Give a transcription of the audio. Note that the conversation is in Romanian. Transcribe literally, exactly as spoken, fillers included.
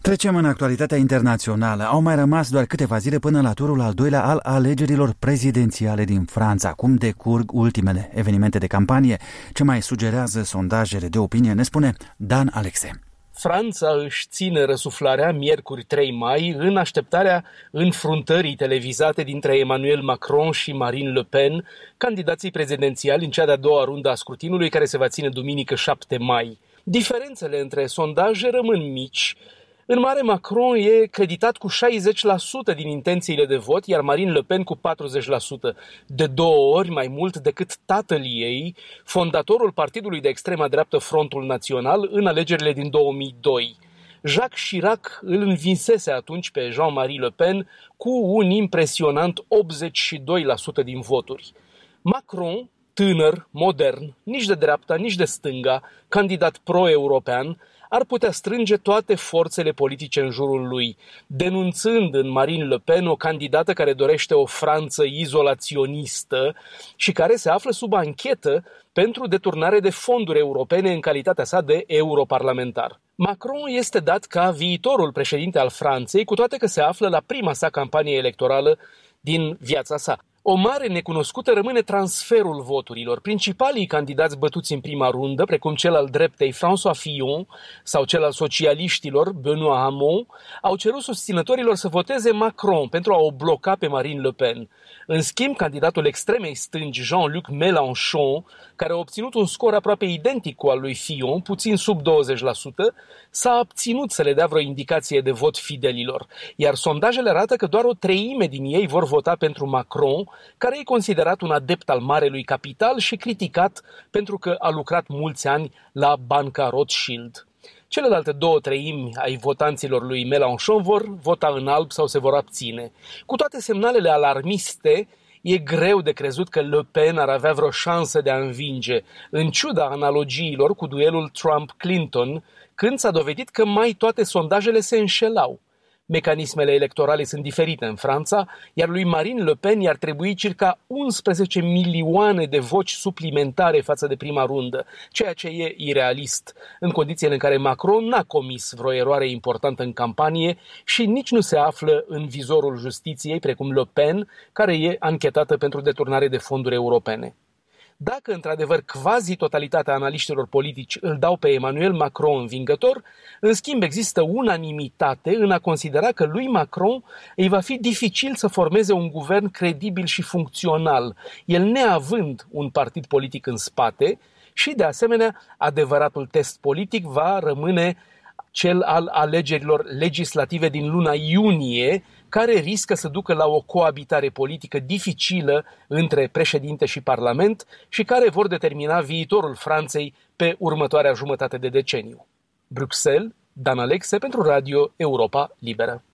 Trecem în actualitatea internațională. Au mai rămas doar câteva zile până la turul al doilea al alegerilor prezidențiale din Franța. Cum decurg ultimele evenimente de campanie? Ce mai sugerează sondajele de opinie? Ne spune Dan Alexe. Franța își ține răsuflarea miercuri trei mai în așteptarea înfruntării televizate dintre Emmanuel Macron și Marine Le Pen, candidații prezidențiali în cea de-a doua rundă a scrutinului, care se va ține duminică șapte mai. Diferențele între sondaje rămân mici. În mare, Macron e creditat cu șaizeci la sută din intențiile de vot, iar Marine Le Pen cu patruzeci la sută, de două ori mai mult decât tatăl ei, fondatorul partidului de extrema dreaptă Frontul Național, în alegerile din două mii doi. Jacques Chirac îl învinsese atunci pe Jean-Marie Le Pen cu un impresionant optzeci și doi la sută din voturi. Macron, tânăr, modern, nici de dreapta, nici de stânga, candidat pro-european, ar putea strânge toate forțele politice în jurul lui, denunțând în Marine Le Pen o candidată care dorește o Franță izolaționistă și care se află sub anchetă pentru deturnare de fonduri europene în calitatea sa de europarlamentar. Macron este dat ca viitorul președinte al Franței, cu toate că se află la prima sa campanie electorală din viața sa. O mare necunoscută rămâne transferul voturilor. Principalii candidați bătuți în prima rundă, precum cel al dreptei François Fillon sau cel al socialiștilor Benoît Hamon, au cerut susținătorilor să voteze Macron pentru a o bloca pe Marine Le Pen. În schimb, candidatul extremei stângi Jean-Luc Mélenchon, care a obținut un scor aproape identic cu al lui Fillon, puțin sub douăzeci la sută, s-a abținut să le dea vreo indicație de vot fidelilor, iar sondajele arată că doar o treime din ei vor vota pentru Macron, care e considerat un adept al marelui capital și criticat pentru că a lucrat mulți ani la Banca Rothschild. Celelalte două treimi ai votanților lui Mélenchon vor vota în alb sau se vor abține. Cu toate semnalele alarmiste, e greu de crezut că Le Pen ar avea vreo șansă de a învinge, în ciuda analogiilor cu duelul Trump-Clinton, când s-a dovedit că mai toate sondajele se înșelau. Mecanismele electorale sunt diferite în Franța, iar lui Marine Le Pen i-ar trebui circa unsprezece milioane de voci suplimentare față de prima rundă, ceea ce e irealist, în condițiile în care Macron n-a comis vreo eroare importantă în campanie și nici nu se află în vizorul justiției, precum Le Pen, care e anchetată pentru deturnare de fonduri europene. Dacă, într-adevăr, quasi-totalitatea analiștilor politici îl dau pe Emmanuel Macron învingător, în schimb există unanimitate în a considera că lui Macron îi va fi dificil să formeze un guvern credibil și funcțional, el neavând un partid politic în spate și, de asemenea, adevăratul test politic va rămâne cel al alegerilor legislative din luna iunie, care riscă să ducă la o coabitare politică dificilă între președinte și parlament și care vor determina viitorul Franței pe următoarea jumătate de deceniu. Bruxelles, Dan Alexe pentru Radio Europa Liberă.